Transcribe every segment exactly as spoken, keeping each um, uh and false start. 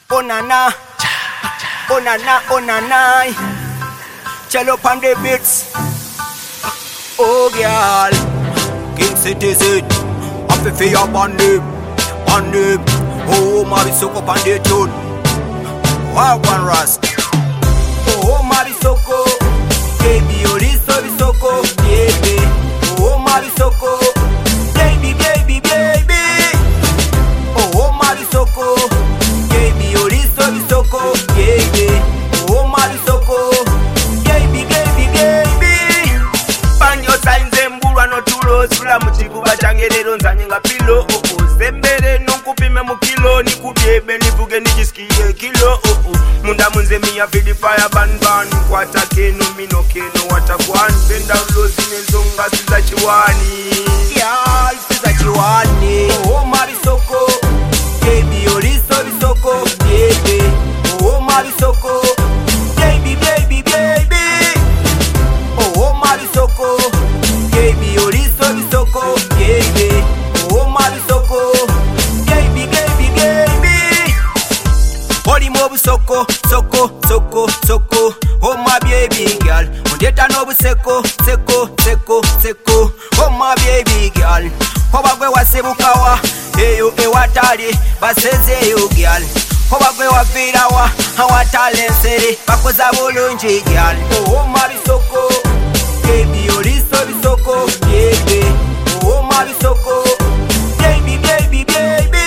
Oh na na, oh na na, oh na na. Cello on the beats. Oh girl, King Citizen, I feel for your bandit, bandit. Oh Marisoko on the tune. Wow, one rust. Oh Marisoko, baby, Oriso Risoko, baby. Oh Marisoko, baby, baby, baby. Oh Marisoko, baby, Oriso Risoko, baby. Oh Marisoko, baby, baby, baby. Panyo signs embura no tulo sula muchikuba changerero nzanyenga pilo. Oh oh, sembere nukupime mukilo nikubiebe nivuge nijisikie kilo. Oh oh, munda munze miya fili fire ban ban kwata keno mino keno watakwan benda ulozi nenzonga siza chiwani. Yeah, siza chiwani. Oh Marisoko, baby Oriso Risoko, baby. Oh Marisoko, baby, baby, baby. Oh Marisoko, baby Oriso Risoko, baby. Oh Marisoko, baby, baby, baby. Oli mo busoko, soko, soko, soko. Oh my baby girl, undeta no buseko, seko, seko, seko. Oh my baby girl, obagwe wasebukawa, eyo ewatali basezeyo girl. Obagwe wavirawa, awatalensere bakoza bulungi girl. Oh Marisoko, baby Oriso Risoko, baby. Oh Marisoko, baby, baby, baby.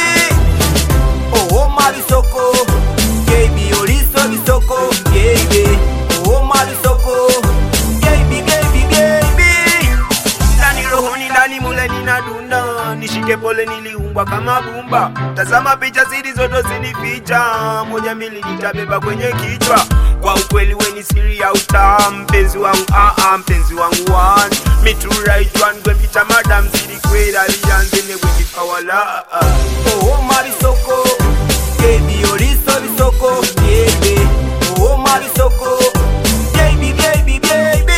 Oh Marisoko, baby Oriso Risoko, baby. Oh Marisoko, baby, baby, baby. Ndani rohoni ndani mule ninadunda, nishike pole niliumbwa kama bumba. Tazama picha zilizoto zinificha, moja mbili nitabeba kwenye kichwa. Kwa ukweli weni siri ya uta, mpenzi wangu ah ah, mpenzi wangu one. Me to right one, gwe mpita madam siri kwela liyanze ne gwe kifawala. Oh Marisoko, baby Oriso Risoko, baby. Oh Marisoko, baby, baby, baby.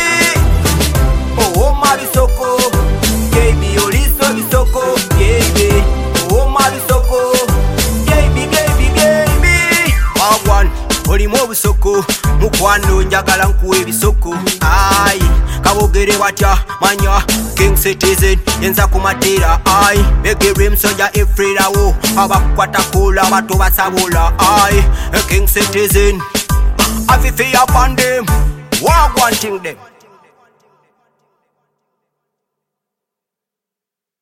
Oh Marisoko, baby Oriso Risoko, baby. Oh Marisoko, baby, baby, baby. Wagwan, oli mo busoko, mukwano njagala nkuwe bisoko. Ai, kabogere watya manya King Citizen yenza kumatera. Ai, begere msoja efrira wo abakwata kola bato basabola. Ai, King Citizen afifi upon them. Wagwan ting them.